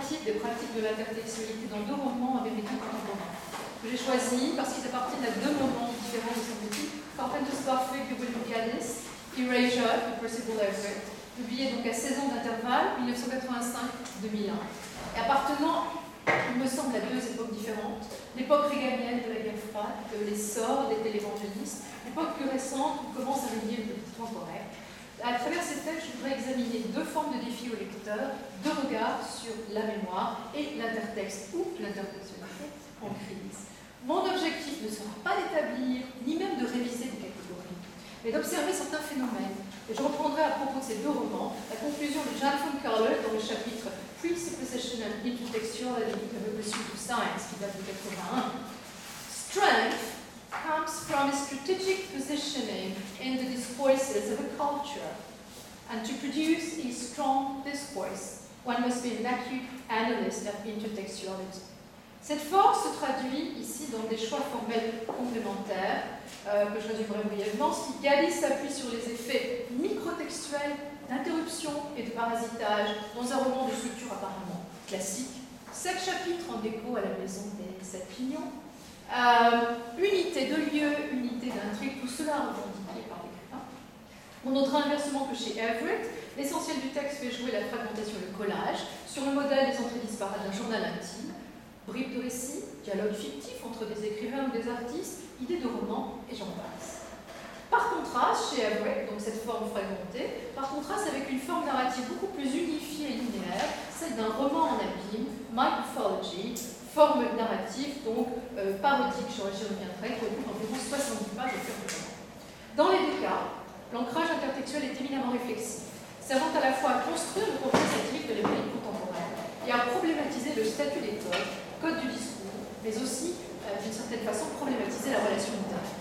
pratique des pratiques de l'intertextualité dans 2 romans américains contemporains que j'ai choisis parce qu'ils appartiennent à 2 moments différents de son petit. Carpenter's Garfield de William Gaddis, Erasure de Percival Everett, publié donc à 16 ans d'intervalle, 1985-2001, et appartenant, il me semble, à 2 époques différentes. L'époque réganienne de la guerre froide, de l'essor des télévangélistes, l'époque plus récente où commence à venir le temporaire. À travers ces textes, je voudrais examiner 2 formes de défis au lecteur, 2 regards sur la mémoire et l'intertexte ou l'intertextualité en crise. Mon objectif ne sera pas d'établir, ni même de réviser des catégories, mais d'observer certains phénomènes. Et je reprendrai à propos de ces 2 romans la conclusion de Jan von Carle dans le chapitre Presupposition and Intertextuality of a Pursuit of Science, qui date de 81. Strength comes from a strategic positioning in the discourses of a culture. And to produce a strong discourse, one must be an acute analyst of intertextuality. Cette force se traduit ici dans des choix formels complémentaires, que je résumerai brièvement. Si Gaddis s'appuie sur les effets microtextuels d'interruption et de parasitage dans un roman de structure apparemment classique, 7 chapitres en écho à la maison des 7 pignons, unité de lieu, unité d'intrigue, tout cela revendiqué par l'écrivain. On notera inversement que chez Everett, l'essentiel du texte fait jouer la fragmentation et le collage sur le modèle des entrées disparates d'un journal intime, bribes de récits, dialogues fictifs entre des écrivains ou des artistes, idées de romans, et j'en passe. Par contraste, chez Everett, donc cette forme fragmentée, par contraste avec une forme narrative beaucoup plus unifiée et linéaire, celle d'un roman en abîme, mythology, forme narrative, donc parodique, j'y reviendrai, produit environ 70 pages au cœur du roman. Dans les 2 cas, l'ancrage intertextuel est éminemment réflexif, servant à la fois à construire le profil satirique de l'Amérique contemporaine et à problématiser le statut des codes du discours, mais aussi, d'une certaine façon, problématiser la relation littéraire.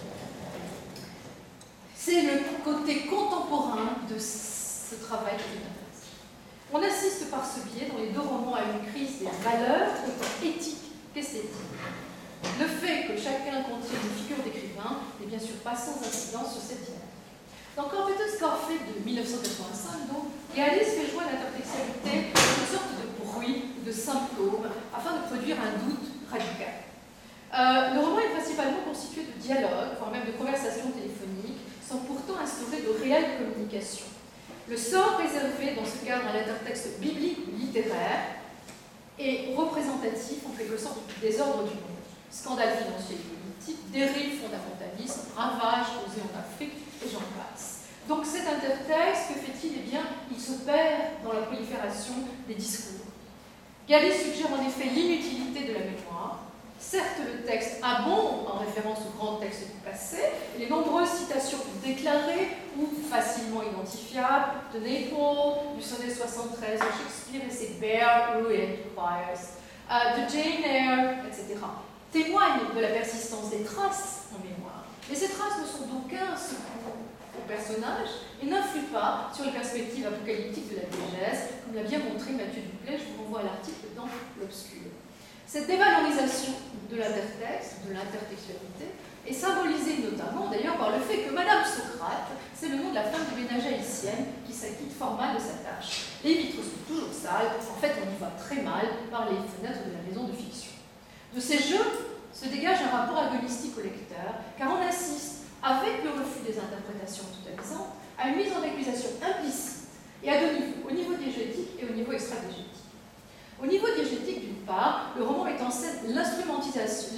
C'est le côté contemporain de ce travail qui m'intéresse. On assiste par ce biais, dans les 2 romans, à une crise des valeurs, autant éthiques qu'esthétiques. Le fait que chacun contienne une figure d'écrivain n'est bien sûr pas sans incidence sur cette dynamique. Dans Carpenter's Garfield de 1985, donc, Gaddis fait jouer à l'intertextualité une sorte de bruit, de symptôme, afin de produire un doute radical. Le roman est principalement constitué de dialogues, voire même de conversations téléphoniques, sans pourtant instaurer de réelle communication. Le sort réservé dans ce cadre à l'intertexte biblique ou littéraire est représentatif en quelque sorte du désordre du monde. Scandale financier et politique, dérive fondamentalisme, ravages causés en Afrique, et j'en passe. Donc cet intertexte, que fait-il? Eh bien, il se perd dans la prolifération des discours. Gaddis suggère en effet l'inutilité de la mémoire. Certes, le texte abonde en référence aux grands textes du passé, et les nombreuses citations déclarées ou facilement identifiables de Naples, du sonnet 73 de Shakespeare et ses Bare Ruined Fires, de Jane Eyre, etc., témoignent de la persistance des traces en mémoire. Mais ces traces ne sont d'aucun secours au personnage et n'influent pas sur les perspectives apocalyptiques de la diégèse, comme l'a bien montré Mathieu Duplay. Je vous renvoie à l'article dans l'Obscur. Cette dévalorisation de l'intertexte, de l'intertextualité, est symbolisée notamment d'ailleurs par le fait que Madame Socrate, c'est le nom de la femme de ménage haïtienne qui s'acquitte fort mal de sa tâche. Les vitres sont toujours sales, en fait on y voit très mal par les fenêtres de la maison de fiction. De ces jeux se dégage un rapport agonistique au lecteur, car on assiste, avec le refus des interprétations totalisantes, à une mise en accusation implicite et à 2 niveaux, au niveau diégétique et au niveau extradiégétique. Au niveau diégétique, d'une part, le roman met en scène l'instrumentalisation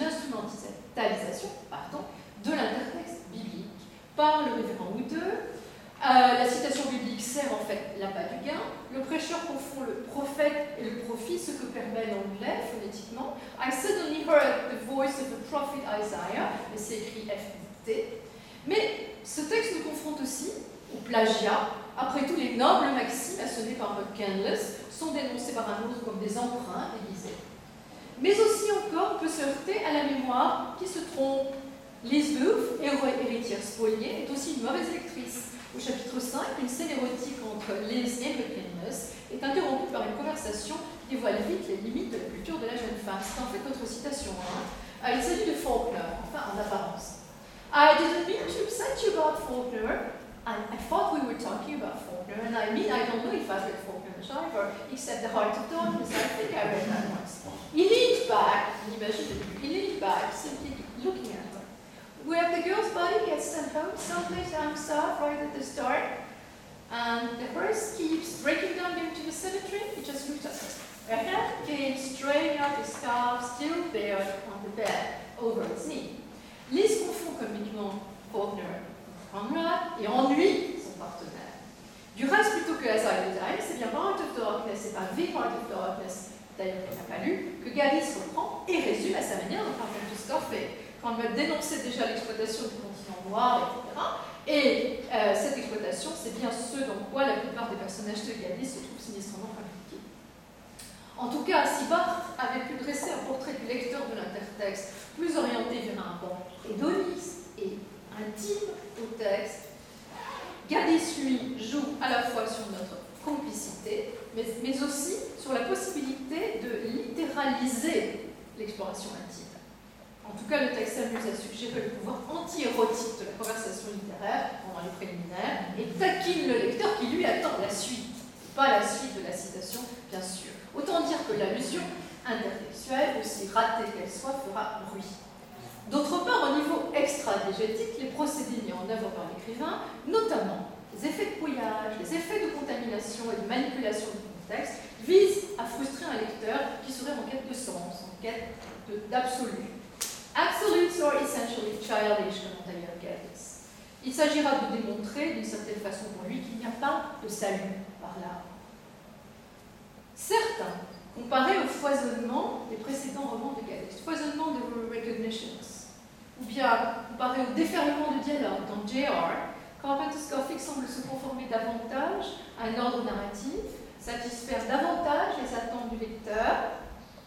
de l'intertexte biblique par le révérend Woodeux. La citation biblique sert en fait l'appât du gain. Le prêcheur confond le prophète et le prophet, ce que permet l'anglais phonétiquement. I suddenly heard the voice of the prophet Isaiah, et c'est écrit F-I-T. Mais ce texte nous confronte aussi au plagiat. Après tout, les nobles maximes assonnés par Canless sont dénoncés par un autre comme des emprunts déguisés. Mais aussi encore, on peut se heurter à la mémoire qui se trompe. Lisbeth, héritière spoliée, est aussi une mauvaise lectrice. Au chapitre 5, une scène érotique entre Liz et Canless est interrompue par une conversation qui dévoile vite les limites de la culture de la jeune femme. C'est en fait notre citation. Il s'agit de Faulkner, enfin en apparence. I didn't mean to upset you about Faulkner. I thought we were talking about Faulkner, and I don't know if I've read Faulkner either. It except the heart of darkness. I think I read that once. He leaned back, simply looking at her. Where the girl's body gets sent home someplace down south, right at the start, and the hearse keeps breaking down into the cemetery. He just looked at her. Her hand came straying out the scarf, still bared on the bed, over his knee. Liz confond comiquement Faulkner, Conrad, et ennuie son partenaire. Du reste, plutôt que As I Do Die, c'est bien Heart of Darkness, c'est pas The Heart of Darkness, d'ailleurs qu'il n'a pas lu, que Gaddis reprend et résume à sa manière dans Carpenter's Scarface. Quand elle dénonçait déjà l'exploitation du continent noir, etc. Et cette exploitation, c'est bien ce dans quoi la plupart des personnages de Gaddis se trouvent sinistrement impliqués. En tout cas, si Barthes avait pu dresser un portrait du lecteur de l'intertexte plus orienté vers un banc hédoniste et intime au texte, Gaddis, lui, joue à la fois sur notre complicité, mais aussi sur la possibilité de littéraliser l'exploration intime. En tout cas, le texte s'amuse à suggérer le pouvoir anti-érotique de la conversation littéraire pendant les préliminaires et taquine le lecteur qui lui attend la suite, pas la suite de la citation, bien sûr. Autant dire que l'allusion intertextuelle, aussi ratée qu'elle soit, fera bruit. D'autre part, au niveau extra-diégétique, les procédés mis en œuvre par l'écrivain, notamment les effets de brouillage, les effets de contamination et de manipulation du contexte, visent à frustrer un lecteur qui serait en quête de sens, en quête d'absolu. Absolutes are essentially childish, comme d'ailleurs Gaddis. Il s'agira de démontrer, d'une certaine façon pour lui, qu'il n'y a pas de salut par là. Certains, comparés au foisonnement des précédents romans de Gaddis, foisonnement de recognitions, ou bien comparé au déferlement de dialogue dans J.R., Carpenter's Gothic semble se conformer davantage à un ordre narratif, satisfaire davantage les attentes du lecteur.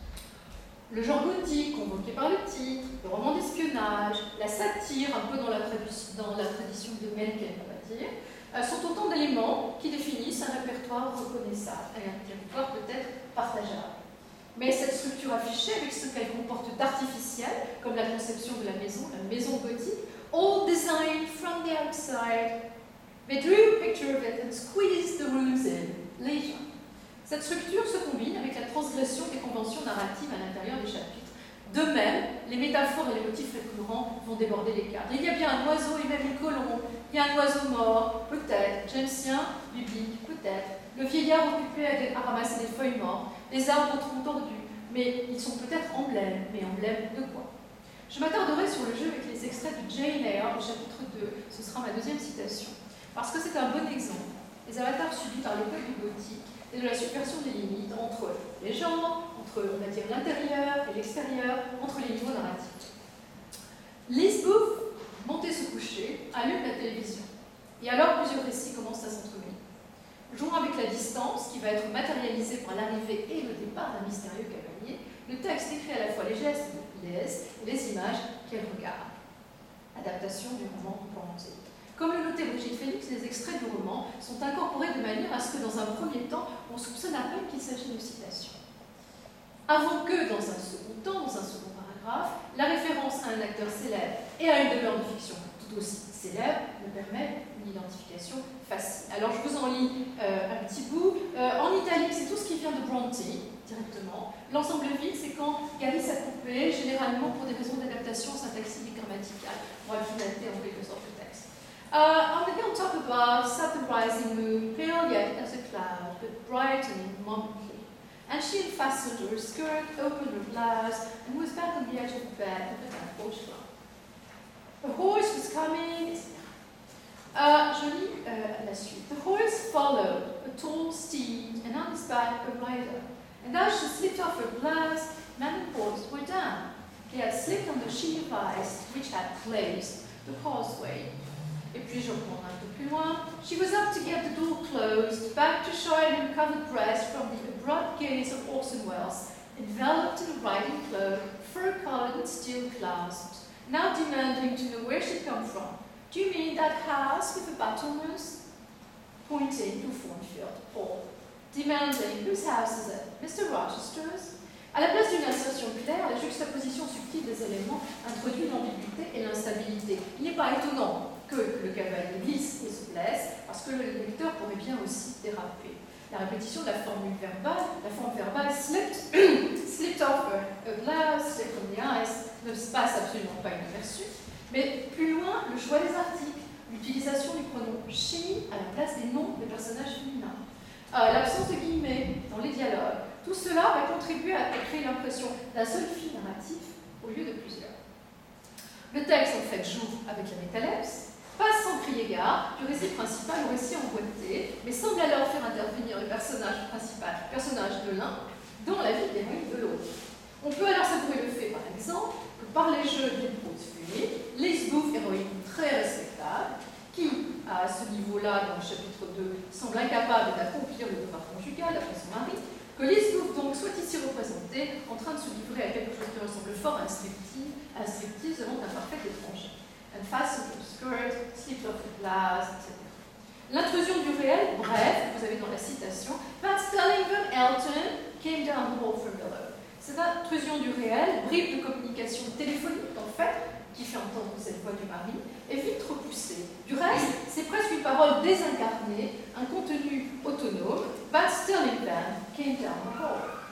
Le genre gothique, convoqué par le titre, le roman d'espionnage, la satire, un peu dans la tradition de Mencken, on va dire, sont autant d'éléments qui définissent un répertoire reconnaissable et un territoire peut-être partageable. Mais cette structure affichée, avec ce qu'elle comporte d'artificiel, comme la conception de la maison gothique, all designed from the outside, they drew a picture of it and squeezed the rooms in, later. Cette structure se combine avec la transgression des conventions narratives à l'intérieur des chapitres. De même, les métaphores et les motifs récurrents vont déborder les cadres. Il y a bien un oiseau et même une colombe, il y a un oiseau mort, peut-être, jamesien, biblique, peut-être, le vieillard occupé à ramasser des feuilles mortes, les arbres au tronc tordu, mais ils sont peut-être emblèmes, mais emblèmes de quoi? Je m'attarderai sur le jeu avec les extraits de Jane Eyre du chapitre 2, ce sera ma deuxième citation, parce que c'est un bon exemple des avatars subis par l'époque du gothique et de la subversion des limites entre les genres, entre, on va dire, l'intérieur et l'extérieur, entre les niveaux narratifs. Liz Booth, montée se coucher, allume la télévision. Et alors, plusieurs récits commencent à s'entremêler. Jouant avec la distance, qui va être matérialisée par l'arrivée et le départ d'un mystérieux cavalier, le texte décrit à la fois les gestes de Liz et les images qu'elle regarde. Adaptation du roman Panthée. Comme le notait Brigitte Félix, les extraits du roman sont incorporés de manière à ce que, dans un premier temps, on soupçonne à peine qu'il s'agit de citation. Avant que, dans un second temps, dans un second paragraphe, la référence à un acteur célèbre et à une demeure de fiction tout aussi célèbre me permet une identification facile. Alors, je vous en lis un petit bout. En italique, c'est tout ce qui vient de Bronte, directement. L'ensemble vide, c'est quand Gaddis a coupé, généralement pour des raisons d'adaptation syntaxique et grammaticale, pour acclimater en quelque sorte le texte. On the hilltop above sat the rising moon, pale yet as a cloud, but brightening momently. And she unfastened her skirt, opened her blouse, and was back on the edge of the bed with her porch lamp. The horse was coming. Je lis la suite. The horse followed, a tall steed, and on his back a rider. And as she slipped off her blouse, man and horse were down. They had slipped on the sheet of ice which had glazed the causeway. Et puis je reprends un peu plus loin. She was up to get the door closed, back to shine her covered breast from the abrupt gaze of Orson Welles, enveloped in a riding cloak, fur-collared and steel clasped, now demanding to know where she'd come from. Do you mean that house with the battlements? Pointing to Thornfield Hall. Demanding, whose house is it? Mr. Rochester's? À la place d'une assertion claire, la juxtaposition subtile des éléments introduit l'ambiguïté et l'instabilité. Il n'est pas étonnant que le cavalier glisse et se blesse, parce que le lecteur pourrait bien aussi déraper. la répétition de la formule verbale slipped, slipped off a blouse, slipped on the ice, ne se passe absolument pas inaperçu. Mais plus loin, le choix des articles, l'utilisation du pronom she à la place des noms des personnages féminins, l'absence de guillemets dans les dialogues, tout cela va contribuer à créer l'impression d'un seul fil narratif au lieu de plusieurs. Le texte en fait joue avec la métalepse, passe sans crier gare du récit principal au récit emboîté, mais semble alors faire intervenir le personnage principal, personnage de l'un, dans la vie d'héroïne de l'autre. On peut alors savourer le fait, par exemple, que par les jeux d'une prose fluide, Lise Bouffe, héroïne très respectable, qui, à ce niveau-là, dans le chapitre 2, semble incapable d'accomplir le devoir conjugal après son mari, que Lise Bouffe donc soit ici représentée en train de se livrer à quelque chose qui ressemble fort à un striptease devant un parfait étranger. Unfasten your skirt, slip off the blouse, etc. L'intrusion du réel, bref, vous avez dans la citation, Pat Stellington Elton came down the hall from below. Cette intrusion du réel, bribe de communication téléphonique en fait, qui fait entendre cette voix du mari, est vite repoussée. Du reste, c'est presque une parole désincarnée, un contenu autonome. Pat Stellington came down the hall.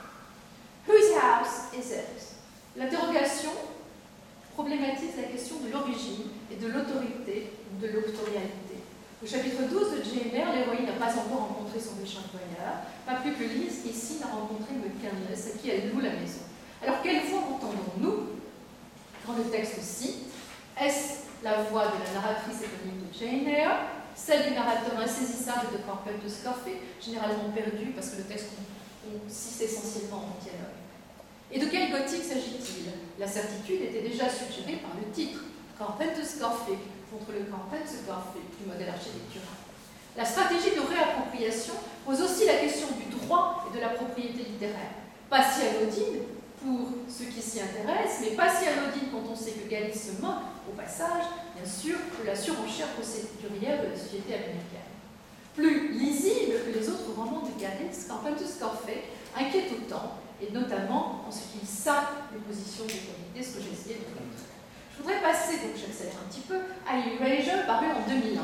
Whose house is it? L'interrogation problématise la question de l'origine et de l'autorité ou de l'autorialité. Au chapitre 12 de Jane Eyre, l'héroïne n'a pas encore rencontré son méchant employeur, pas plus que Lise, ici, n'a rencontré McCandless, à qui elle loue la maison. Alors, quelle voix entendons-nous quand le texte cite? Est-ce la voix de la narratrice éponyme de Jane Eyre, celle du narrateur insaisissable de Carpenter's Coffee, généralement perdu parce que le texte consiste essentiellement en dialogue? Et de quel gothique s'agit-il? La certitude était déjà suggérée par le titre, Carpenter's Gothic, contre le Carpenter's Gothic du modèle architectural. La stratégie de réappropriation pose aussi la question du droit et de la propriété littéraire. Pas si anodine pour ceux qui s'y intéressent, mais pas si anodine quand on sait que Galis se moque, au passage, bien sûr, de la surenchère procédurière de la société américaine. Plus lisible que les autres romans de Galis, Carpenter's Gothic inquiète autant, et notamment en ce qu'il sape les positions d'autorité, ce que j'ai essayé de montrer. Je voudrais passer, donc j'accélère un petit peu, à Erasure, paru en 2001,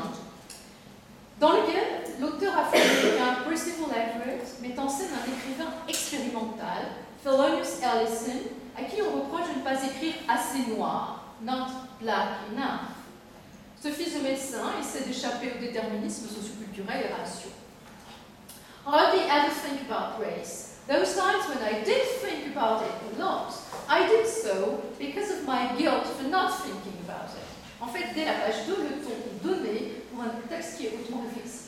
dans lequel l'auteur afro-américain Percival Everett met en scène un écrivain expérimental, Thelonious Ellison, à qui on reproche de ne pas écrire assez noir, not black enough. Ce fils de médecin essaie d'échapper au déterminisme socioculturel et raciaux. Hardly ever think about race. Those times when I did think about it a lot, I did so because of my guilt for not thinking about it. En fait, dès la page 2, le ton est donné pour un texte qui est hautement réflexif.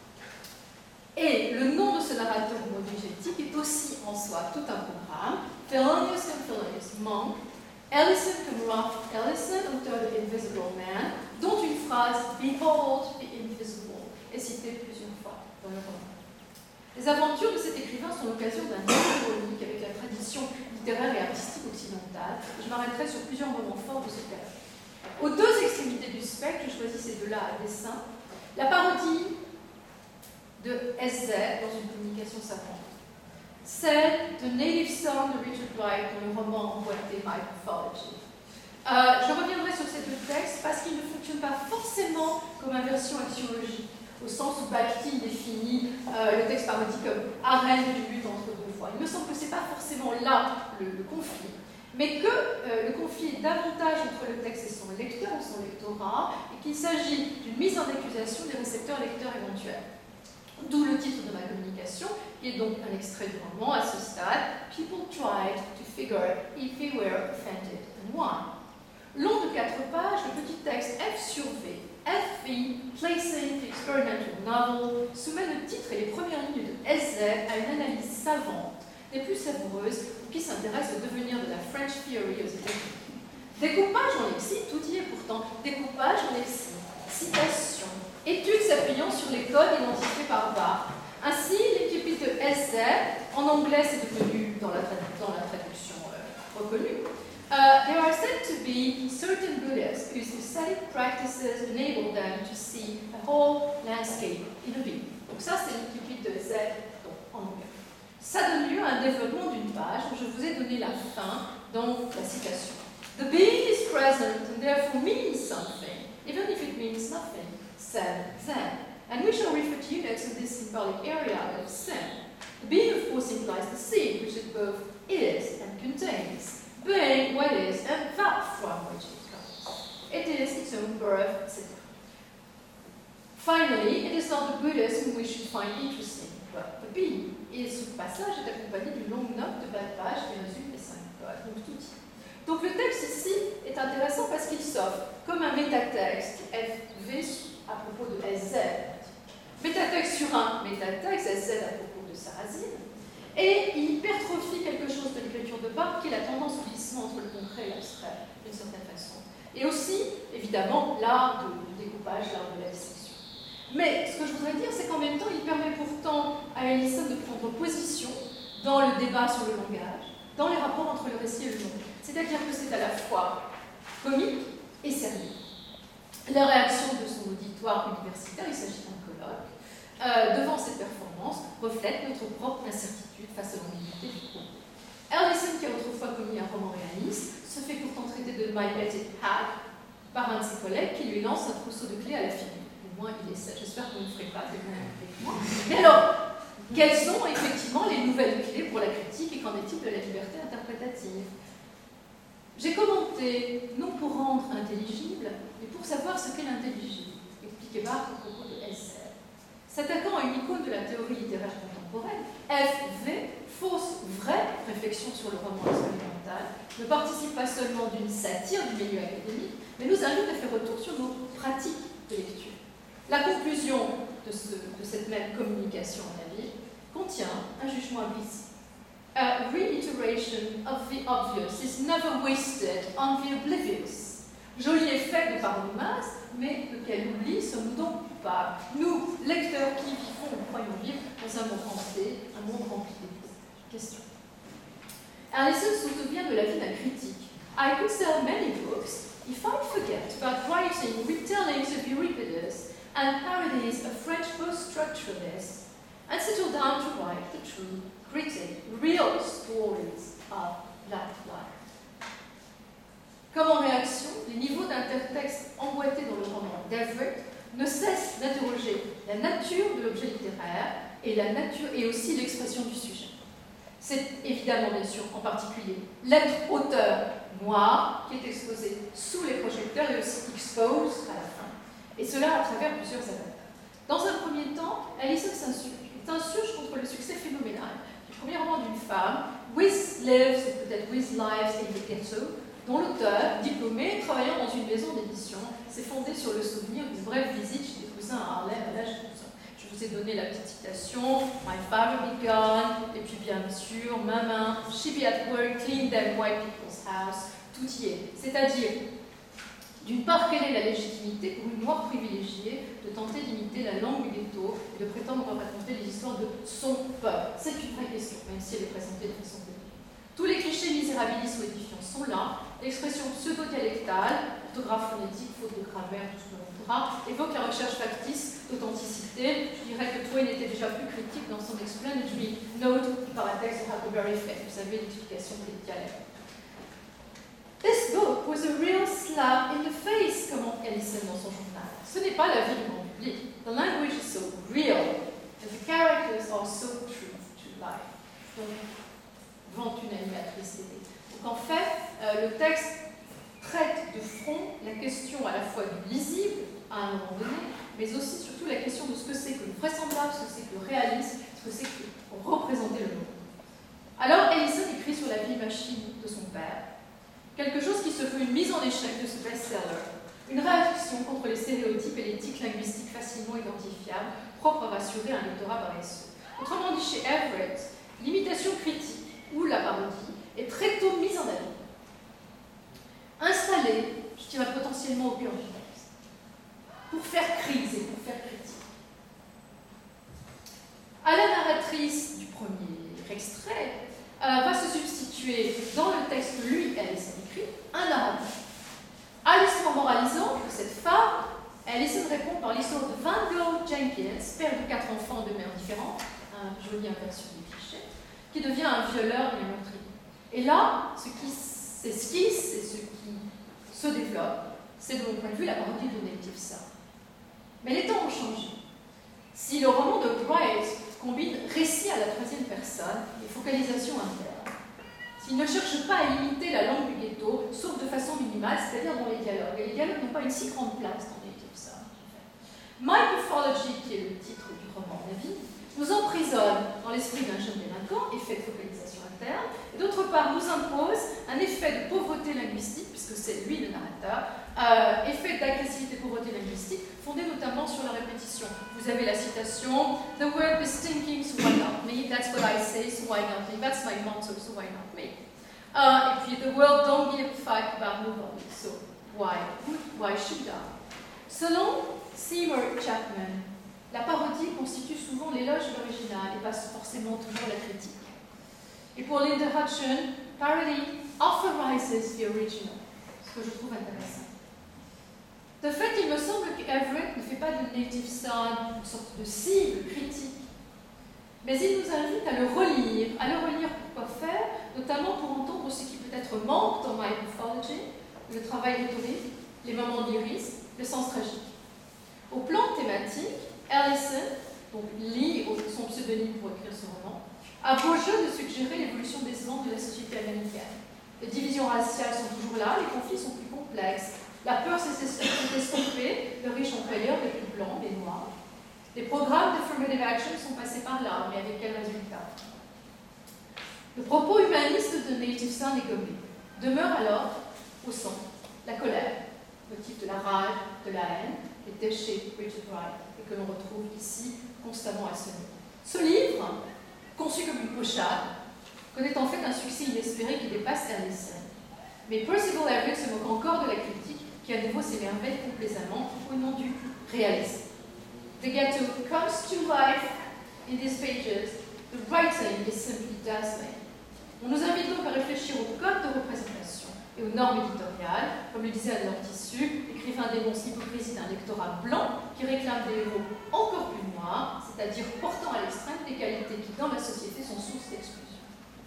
Et le nom de ce narrateur modigétique est aussi en soi tout un programme. Thelonious comme Thelonious Monk, Ellison comme Ralph Ellison, auteur de Invisible Man, dont une phrase « Behold the invisible » est citée plusieurs fois dans le roman. Les aventures de cet écrivain sont l'occasion d'un lien ironique avec la tradition littéraire et artistique occidentale. Je m'arrêterai sur plusieurs moments forts de ce cas. Aux deux extrémités du spectre, je choisis ces deux-là à dessein. La parodie de S.Z. dans une communication savante. Celle de Native Son de Richard Wright dans le roman emboîté My Pathology. Je reviendrai sur ces deux textes parce qu'ils ne fonctionnent pas forcément comme inversion axiologique, au sens où Bakhtin définit le texte parodie comme arène du but entre deux voix. Il me semble que ce n'est pas forcément là le conflit, mais que le conflit est davantage entre le texte et son lecteur ou son lectorat, et qu'il s'agit d'une mise en accusation des récepteurs-lecteurs éventuels. D'où le titre de ma communication, qui est donc un extrait du roman à ce stade, People tried to figure if they were offended and why. Long de 4 pages, le petit texte F sur V, FV, Placing the Experimental Novel, soumet le titre et les premières lignes de S.Z. à une analyse savante, des plus savoureuses, ou qui s'intéresse au devenir de la French Theory aux États-Unis. Découpage en lexique, tout y est pourtant. Découpage en lexique, citation, études s'appuyant sur les codes identifiés par Barthes. Ainsi, l'équipe de S.Z., en anglais c'est devenu, dans la traduction reconnue, there are said to be certain Buddhists whose ascetic practices enable them to see the whole landscape in a bee. Donc ça, c'est l'équipe de Z en anglais. Ça donne lieu à un développement d'une page où je vous ai donné la fin dans la citation. The being is present and therefore means something, even if it means nothing, said Zen. and we shall refer to units in this symbolic area of sin. The being, of course, implies the seed, which it both is and contains, being what is and that from which it comes. It is its own birth, etc. Finally, it is not the Buddhist whom we should find interesting, but the being. Et ce passage est accompagné d'une longue note de bas de page qui résume les 5 codes, donc tout dit. Donc le texte ici est intéressant parce qu'il s'offre comme un métatexte, FV à propos de SZ, métatexte sur un métatexte, SZ à propos de Sarrazine, et il hypertrophie quelque chose de l'écriture de Barthes qui est la tendance au glissement entre le concret et l'abstrait, d'une certaine façon. Et aussi, évidemment, l'art du découpage, l'art de la dissection. Mais ce que je voudrais dire, c'est qu'en même temps, il permet pourtant à Ellison de prendre position dans le débat sur le langage, dans les rapports entre le récit et le monde. C'est-à-dire que c'est à la fois comique et sérieux. La réaction de son auditoire universitaire, il s'agit d'un colloque, devant cette performance, reflète notre propre incertitude face à l'ambiguïté du propos. Ellison, qui a autrefois commis un roman réaliste, se fait pourtant traiter de My Petted Hag par un de ses collègues qui lui lance un trousseau de clés à la figure. Au moins, il essaie. J'espère que vous ne le ferez pas, c'est bien avec moi. Mais alors, quelles sont effectivement les nouvelles clés pour la critique et qu'en est-il de la liberté interprétative? J'ai commenté, non pour rendre intelligible, mais pour savoir ce qu'est l'intelligible, expliquait Barthes à propos de SR. S'attaquant à une icône de la théorie littéraire contemporaine, FV, fausse vraie réflexion sur le roman expérimental, ne participe pas seulement d'une satire du milieu académique, mais nous invite à faire retour sur nos pratiques de lecture. La conclusion de cette même communication à la vie contient un jugement implicite. A reiteration of the obvious is never wasted on the oblivious. Joli effet de parole de masse, mais de quel oubli sommes-nous donc coupables? Nous, lecteurs qui vivons ou croyons vivre dans un monde hanté, un monde rempli de questions. Ellison se souvient de la vie d'un critique. I could sell many books if I forget about writing retellings of Euripides and parodies of French post-structuralists, and settle down to write the true, gritty, real stories of that life. Comme en réaction, les niveaux d'intertexte emboîtés dans le roman d'Everett ne cessent d'interroger la nature de l'objet littéraire et la nature et aussi l'expression du sujet. C'est évidemment, bien sûr, en particulier l'être auteur noir qui est exposé sous les projecteurs et aussi exposed à la fin. Et cela à travers plusieurs avatars. Dans un premier temps, Ellison s'insurge contre le succès phénoménal du premier roman d'une femme, With Lives, ou peut-être With Lives in the Ghetto, dont l'auteur, diplômé, travaillant dans une maison d'édition, s'est fondé sur le souvenir d'une brève visite chez des cousins à Harlem à l'âge de 12 ans. Je vous ai donné la petite citation, My father be gone, et puis bien sûr, Maman, she be at work, clean them white people's house, tout y est. C'est-à-dire, d'une part, quelle est la légitimité pour une noire privilégiée de tenter d'imiter la langue du ghetto et de prétendre raconter les histoires de son peuple? C'est une vraie question, même si elle est présentée de façon publique. Tous les clichés misérabilistes ou édifiants sont là. L'expression pseudo-dialectale, orthographe phonétique, faute de grammaire, tout ce que l'on voudra, évoque la recherche factice d'authenticité. Je dirais que Twain était déjà plus critique dans son explanatory note par la texte de Huckleberry Finn. Vous savez l'explication des dialectes. This book was a real slap in the face, commente Ellison dans son journal. Ce n'est pas la vie du grand public. The language is so real, and the characters are so true to life. Donc, vante une animatrice télé. Donc en fait, le texte traite de front la question à la fois du lisible, à un moment donné, mais aussi surtout la question de ce que c'est que le vraisemblable, ce que c'est que le réalisme, ce que c'est que représenter le monde. Alors Ellison écrit sur la vieille machine de son père, quelque chose qui se veut une mise en échec de ce best-seller, une réaction contre les stéréotypes et les tics linguistiques facilement identifiables, propres à rassurer un lectorat paresseux. Autrement dit, chez Everett, l'imitation critique ou la parodie est très tôt mise en avant. Installée, je dirais potentiellement au cœur du texte, pour faire crise et pour faire critique. À la narratrice du premier extrait, va se substituer dans le texte que lui, Ellison écrit, un narrateur. À l'histoire moralisante de cette femme, Ellison répond par l'histoire de Van Gogh Jenkins, père de 4 enfants de mères différentes, un joli inversion des clichés, qui devient un violeur et un meurtrier. Et là, ce qui s'esquisse et ce qui se développe, c'est de mon point de vue la parodie de Native Son. Mais les temps ont changé. Si le roman de Wright combine récit à la troisième personne et focalisation interne, s'il ne cherche pas à imiter la langue du ghetto, sauf de façon minimale, c'est-à-dire dans les dialogues, et les dialogues n'ont pas une si grande place dans Native Son. My Pathology, qui est le titre du roman Navi, nous emprisonne dans l'esprit d'un jeune délinquant, effet de focalisation interne, et d'autre part nous impose un effet de pauvreté linguistique, puisque c'est lui le narrateur, effet d'agressivité, pauvreté linguistique, fondé notamment sur la répétition. Vous avez la citation « The word is stinking, so why not me? That's what I say, so why not me? That's my motto, so why not me? » Et puis « The world don't give a fuck about nobody, so why should I ?» Selon Seymour Chapman, la parodie constitue souvent l'éloge de l'original et pas forcément toujours la critique. Et pour Linda Hutcheon, parody authorizes the original, ce que je trouve intéressant. De fait, il me semble qu'Everett ne fait pas de Native Son une sorte de cible critique, mais il nous invite à le relire pourquoi faire, notamment pour entendre ce qui peut-être manque dans My Pathology, le travail rhétorique, les moments d'iris, le sens tragique. Au plan thématique, Ellison, donc lit son pseudonyme pour écrire ce roman, a beau jeu de suggérer l'évolution décevante de la société américaine. Les divisions raciales sont toujours là, les conflits sont plus complexes, la peur s'est estompée, le riche employeur n'est plus blanc, mais noir. Les programmes d'affirmative action sont passés par là, mais avec quel résultat? Le propos humaniste de Native Son est gommé. Demeure alors, au centre, la colère, motif de la rage, de la haine, qui était chez Richard Wright, et que l'on retrouve ici constamment à ce niveau. Ce livre, conçu comme une pochade, connaît en fait un succès inespéré qui dépasse Ellison. Mais Percival Everett se moque encore de la critique, qui à nouveau s'émerveille complaisamment au nom du réalisme. The ghetto comes to life in these pages. The writing is simply dazzling. On nous invite donc à réfléchir au code de représentation et aux normes éditoriales, comme le disait Adolphe Tissu, écrivain dénonce l'hypocrisie d'un lectorat blanc qui réclame des héros encore plus noirs, c'est-à-dire portant à l'extrême des qualités qui, dans la société, sont source d'exclusion.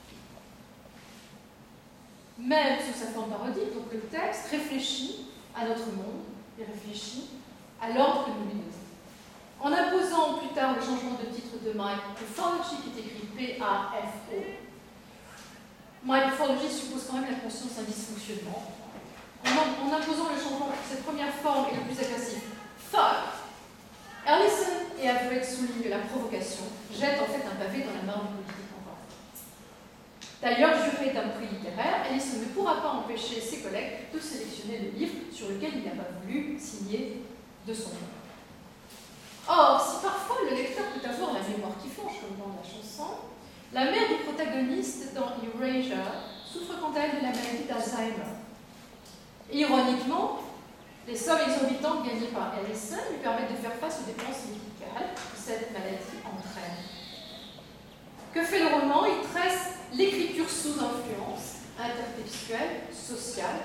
Même sous sa forme parodique, donc le texte réfléchit à notre monde et réfléchit à l'ordre que nous lui donnons. En imposant plus tard le changement de titre de My Pathology, qui est écrit P-A-F-O, My Pathology suppose quand même la conscience d'un dysfonctionnement. En imposant le changement de cette première forme et le plus agressif, fuck, Ellison et Everett soulignent la provocation, jettent en fait un pavé dans la mare du politique encore. D'ailleurs, juré d'un prix littéraire, Ellison ne pourra pas empêcher ses collègues de sélectionner le livre sur lequel il n'a pas voulu signer de son nom. Or, si parfois le lecteur peut avoir la mémoire qui flanche, comme dans la chanson, la mère du protagoniste dans Erasure souffre quant à elle de la maladie d'Alzheimer. Ironiquement, les sommes exorbitantes gagnées par Ellison lui permettent de faire face aux dépenses médicales que cette maladie entraîne. Que fait le roman? Il tresse l'écriture sous influence, intertextuelle, sociale,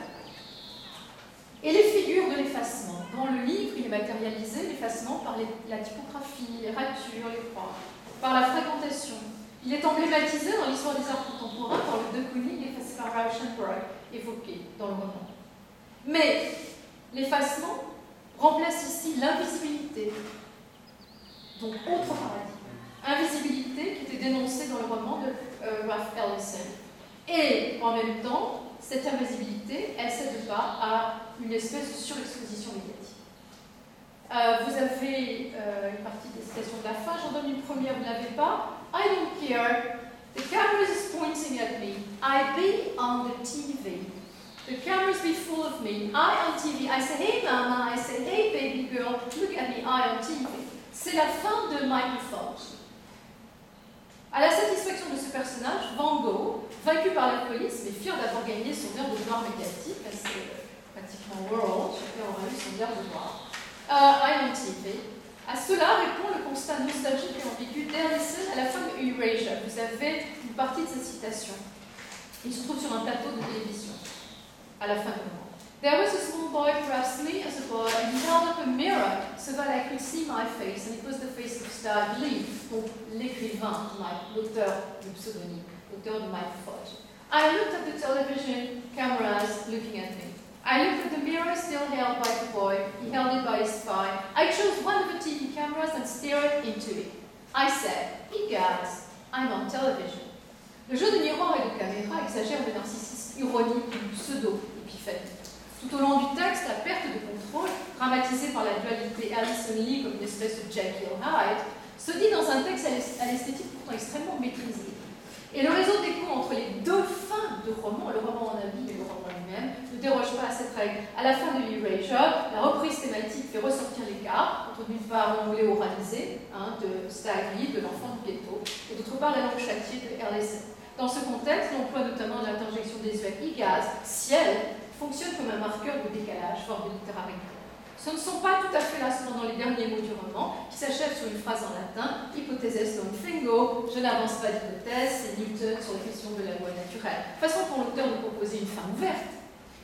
et les figures de l'effacement. Dans le livre, il est matérialisé l'effacement par la typographie, les ratures, les croix, par la fréquentation. Il est emblématisé dans l'histoire des arts contemporains par le de Kooning effacé par Rauschenberg, évoqué dans le roman. Mais l'effacement remplace ici l'invisibilité, donc autre paradigme. Invisibilité qui était dénoncée dans le roman de Ralph Ellison. Et en même temps, cette invisibilité, elle ne cède pas à une espèce de surexposition médiatique. Vous avez une partie des citations de la fin, j'en donne une première, vous ne l'avez pas. I don't care. The camera is pointing at me. I be on the TV. The cameras be full of me. I on TV. I say, hey mama. I say, hey baby girl. Look at me. I on TV. C'est la fin de My Pathology. À la satisfaction de ce personnage, Van Gogh, vaincu par la police, mais fier d'avoir gagné son heure de gloire médiatique, c'est pratiquement world, chacun aura eu son heure de gloire, I on TV. À cela répond le constat nostalgique et ambigu d'Ellison à la fin de Erasure. Vous avez une partie de cette citation. Il se trouve sur un plateau de télévision, à la fin du roman. There was a small boy, perhaps me as a boy, and he held up a mirror so that I could see my face, and it was the face of Star Lee, donc l'écrivain, l'auteur du pseudonyme, l'auteur de My Pathology. I looked at the television cameras looking at me. I looked at the mirror still held by the boy. He held it by his thigh. I chose one of the TV cameras and stared into it. I said, "Egads, I'm on television." Le jeu de miroir et de caméra exagère le narcissisme ironique du pseudo-épiphanie. Tout au long du texte, la perte de contrôle, dramatisée par la dualité Alison Lee comme une espèce de Jekyll Hyde, se dit dans un texte à l'esthétique pourtant extrêmement maîtrisée. Et le réseau d'écho entre les deux fins de roman, le roman en abîme et le roman lui-même, ne déroge pas à cette règle. À la fin de Erasure, la reprise thématique fait ressortir l'écart entre d'une part l'anglais oralisé de Stagg Lee, de l'enfant du ghetto, et d'autre part la langue châtiée de Ellison. Dans ce contexte, l'emploi notamment de l'interjection désuète igaz, ciel, fonctionne comme un marqueur de décalage, forme de littérarité. Ce ne sont pas tout à fait là cependant les derniers mots du roman, qui s'achèvent sur une phrase en latin, hypotheses non fingo, je n'avance pas d'hypothèse, c'est Newton sur la question de la loi naturelle. Façon pour l'auteur de proposer une fin ouverte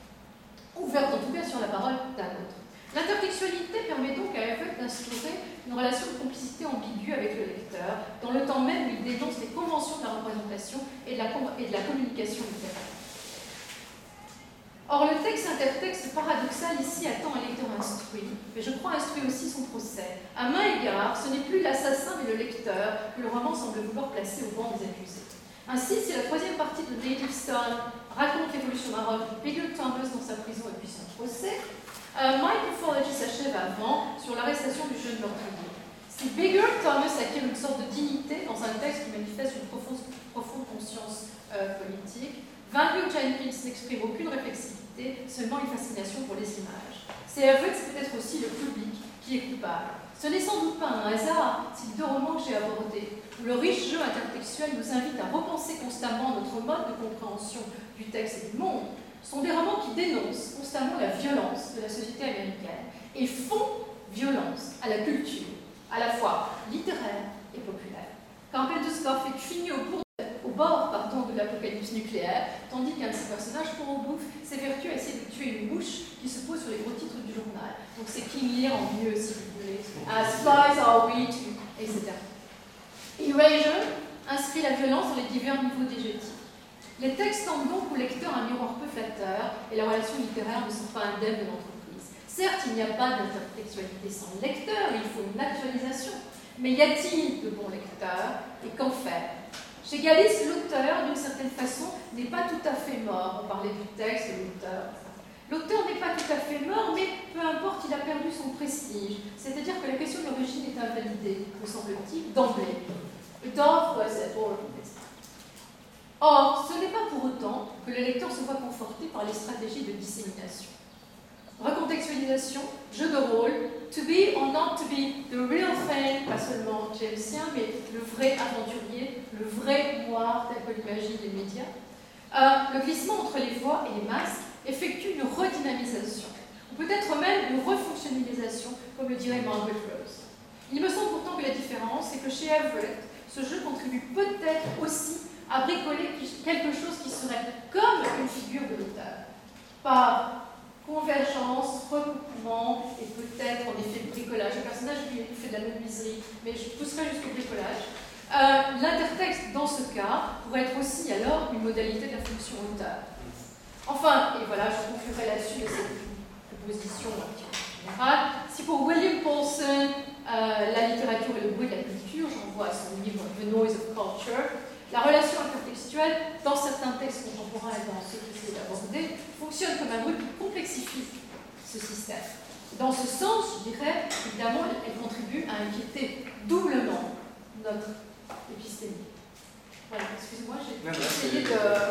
en tout cas sur la parole d'un autre. L'intertextualité permet donc à Everett d'instaurer une relation de complicité ambiguë avec le lecteur, dans le temps même où il dénonce les conventions de la représentation et de la communication littéraire. Or, le texte intertexte paradoxal ici attend un lecteur instruit, mais je crois instruit aussi son procès. À maint égard, ce n'est plus l'assassin mais le lecteur que le roman semble vouloir placer au banc des accusés. Ainsi, si la troisième partie de Native Son raconte l'évolution marocaine de Bigger Thomas dans sa prison et puis son procès, My Pathology s'achève avant sur l'arrestation du jeune meurtrier. Si Bigger Thomas acquiert une sorte de dignité dans un texte qui manifeste une profonde conscience politique, Van Gogh Jenkins n'exprime aucune réflexivité, seulement une fascination pour les images. C'est peut-être aussi le public qui est coupable. Ce n'est sans doute pas un hasard si les deux romans que j'ai abordés, où le riche jeu intertextuel nous invite à repenser constamment notre mode de compréhension du texte et du monde, sont des romans qui dénoncent constamment la violence de la société américaine et font violence à la culture, à la fois littéraire et populaire. Carpenter Scofield finit au bord de l'apocalypse nucléaire, tandis qu'un de ses personnages, Paul Booth, s'évertue à essayer de tuer une mouche qui se pose sur les gros titres du journal. Donc c'est King Lear en mieux, si vous voulez. As flies are we to, etc. Erasure inscrit la violence dans les divers niveaux diégétiques. Les textes tendent donc au lecteur un miroir peu flatteur, et la relation littéraire ne sort pas indemne de l'entreprise. Certes, il n'y a pas d'intertextualité sans lecteur, il faut une actualisation. Mais y a-t-il de bons lecteurs, et qu'en faire? Chez Galis, l'auteur, d'une certaine façon, n'est pas tout à fait mort. On parlait du texte de l'auteur. L'auteur n'est pas tout à fait mort, mais peu importe, il a perdu son prestige. C'est-à-dire que la question d'origine est invalidée, me semble-t-il, d'emblée. Or, ce n'est pas pour autant que le lecteur se voit conforté par les stratégies de dissémination. Recontextualisation, jeu de rôle, to be or not to be, the real thing, pas seulement Jamesien, mais le vrai aventurier, le vrai noir, tel que l'imaginent les médias. Le glissement entre les voix et les masques effectue une redynamisation, ou peut-être même une refonctionnalisation, comme le dirait Margaret Rose. Il me semble pourtant que la différence, c'est que chez Everett, ce jeu contribue peut-être aussi à bricoler quelque chose qui serait comme une figure de l'auteur, par convergence, recoupement et peut-être en effet bricolage. Le personnage lui fait de la menuiserie, mais je pousserai jusqu'au bricolage. L'intertexte, dans ce cas, pourrait être aussi alors une modalité de la fonction auteur. Enfin, et voilà, je conclurai là-dessus de cette proposition générale. Si pour William Paulson, la littérature est le bruit de la culture, je renvoie à son livre The Noise of Culture, la relation intertextuelle, dans certains textes contemporains et dans ceux que j'essaie d'aborder, fonctionne comme un bruit qui complexifie ce système. Dans ce sens, je dirais, évidemment, elle contribue à inquiéter doublement notre épistémie. Voilà, excuse-moi, j'ai essayé de